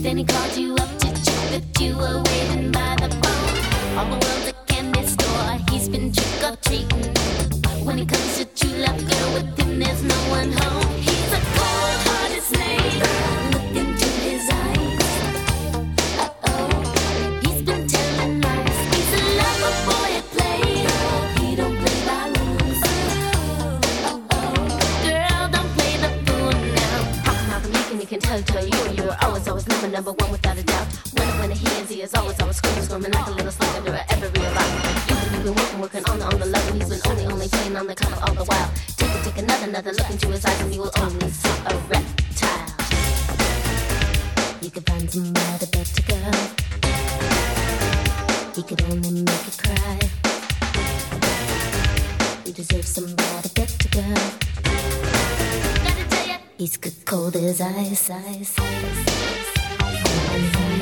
Then he called you up to check that you were waiting by the phone. All the world's a candy store, he's been trick or treating. When it comes to true love, girl, with him there's no one home. He's a cold-hearted slave. Look into his eyes. Uh-oh, he's been telling lies. He's a lover boy at play. He don't play by rules. Uh-oh, girl, don't play the fool now. How come you can tell you're always number one without a doubt. When he is always screaming like a little slug under every revival. You've been working on the love, and he's been only playing on the cover all the while. Take another look into his eyes, and you will only see a reptile. You could find somebody better, girl. He could only make you cry. You deserve somebody better, girl. Gotta tell ya, he's cold as ice.